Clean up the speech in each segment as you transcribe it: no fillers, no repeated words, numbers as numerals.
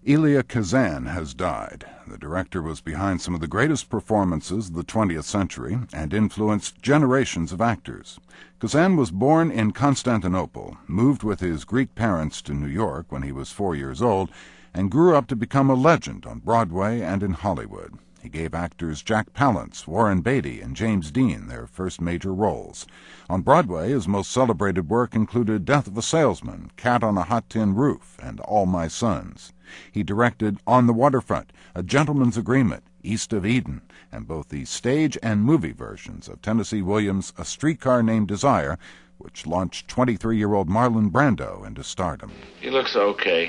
Elia Kazan has died. The director was behind some of the greatest performances of the 20th century and influenced generations of actors. Kazan was born in Constantinople, moved with his Greek parents to New York when he was 4 years old, and grew up to become a legend on Broadway and in Hollywood. He gave actors Jack Palance, Warren Beatty, and James Dean their first major roles. On Broadway, his most celebrated work included Death of a Salesman, Cat on a Hot Tin Roof, and All My Sons. He directed On the Waterfront, A Gentleman's Agreement, East of Eden, and both the stage and movie versions of Tennessee Williams' A Streetcar Named Desire, which launched 23-year-old Marlon Brando into stardom. He looks okay.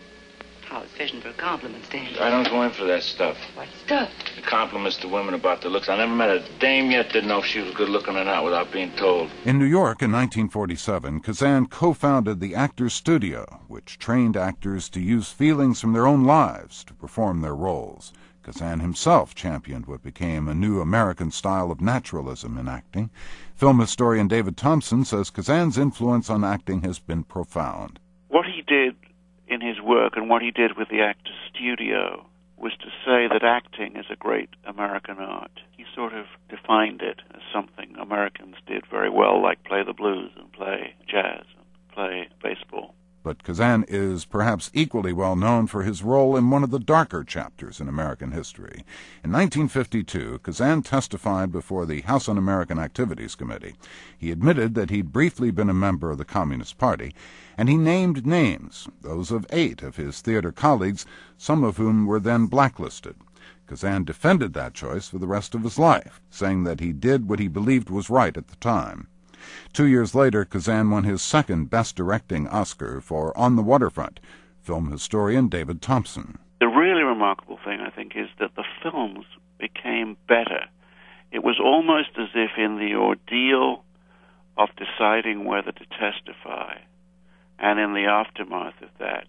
I was fishing for compliments, Danny. I don't go in for that stuff. What stuff? The compliments to women about their looks. I never met a dame yet didn't know if she was good looking or not without being told. In New York in 1947, Kazan co-founded the Actors Studio, which trained actors to use feelings from their own lives to perform their roles. Kazan himself championed what became a new American style of naturalism in acting. Film historian David Thompson says Kazan's influence on acting has been profound. What he did in his work and what he did with the Actors Studio was to say that acting is a great American art. He sort of defined it as something Americans did very well, like play the blues and play jazz and play baseball. But Kazan is perhaps equally well known for his role in one of the darker chapters in American history. In 1952, Kazan testified before the House Un-American Activities Committee. He admitted that he'd briefly been a member of the Communist Party, and he named names, those of 8 of his theater colleagues, some of whom were then blacklisted. Kazan defended that choice for the rest of his life, saying that he did what he believed was right at the time. 2 years later, Kazan won his second Best Directing Oscar for On the Waterfront. Film historian David Thompson. The really remarkable thing, I think, is that the films became better. It was almost as if in the ordeal of deciding whether to testify, and in the aftermath of that,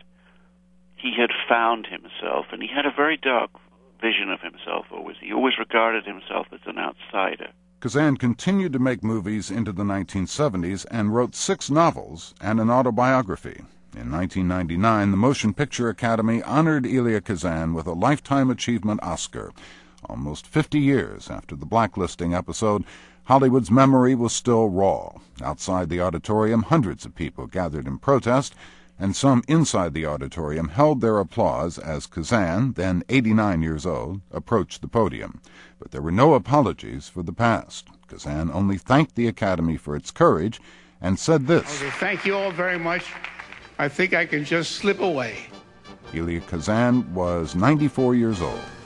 he had found himself, and he had a very dark vision of himself always. He always regarded himself as an outsider. Kazan continued to make movies into the 1970s and wrote 6 novels and an autobiography. In 1999, the Motion Picture Academy honored Elia Kazan with a Lifetime Achievement Oscar. Almost 50 years after the blacklisting episode, Hollywood's memory was still raw. Outside the auditorium, hundreds of people gathered in protest, and some inside the auditorium held their applause as Kazan, then 89 years old, approached the podium. But there were no apologies for the past. Kazan only thanked the Academy for its courage and said this. Okay, thank you all very much. I think I can just slip away. Elia Kazan was 94 years old.